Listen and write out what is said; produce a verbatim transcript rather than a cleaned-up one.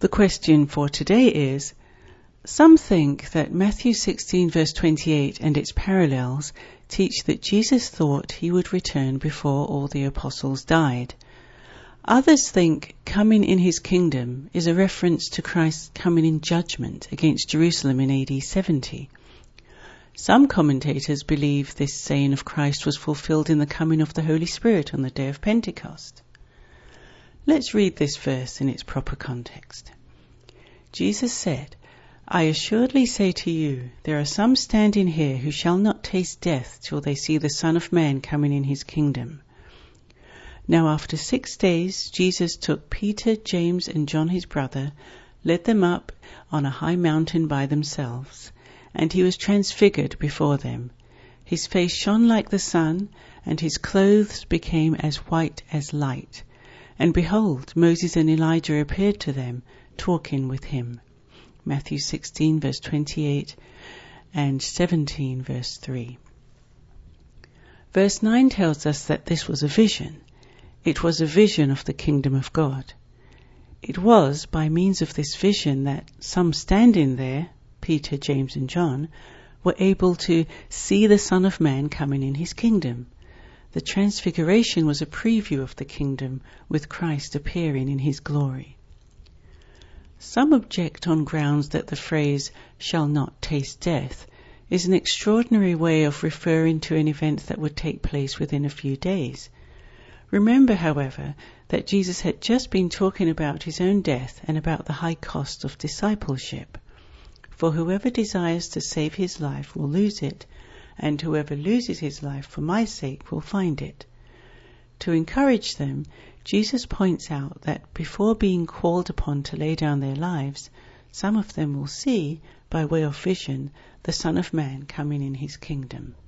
The question for today is, some think that Matthew sixteen verse twenty-eight and its parallels teach that Jesus thought he would return before all the apostles died. Others think coming in his kingdom is a reference to Christ coming in judgment against Jerusalem in A D seventy. Some commentators believe this saying of Christ was fulfilled in the coming of the Holy Spirit on the day of Pentecost. Let's read this verse in its proper context. Jesus said, "I assuredly say to you, there are some standing here who shall not taste death till they see the Son of Man coming in his kingdom." Now after six days Jesus took Peter, James, and John his brother, led them up on a high mountain by themselves, and he was transfigured before them. His face shone like the sun, and his clothes became as white as light. And behold, Moses and Elijah appeared to them, talking with him. Matthew sixteen verse twenty-eight and seventeen verse three. Verse nine tells us that this was a vision. It was a vision of the kingdom of God. It was by means of this vision that some standing there, Peter, James and John, were able to see the Son of Man coming in his kingdom. The transfiguration was a preview of the kingdom, with Christ appearing in his glory. Some object on grounds that the phrase "shall not taste death" is an extraordinary way of referring to an event that would take place within a few days. Remember, however, that Jesus had just been talking about his own death and about the high cost of discipleship. For whoever desires to save his life will lose it, and whoever loses his life for my sake will find it. To encourage them, Jesus points out that before being called upon to lay down their lives, some of them will see, by way of vision, the Son of Man coming in his kingdom.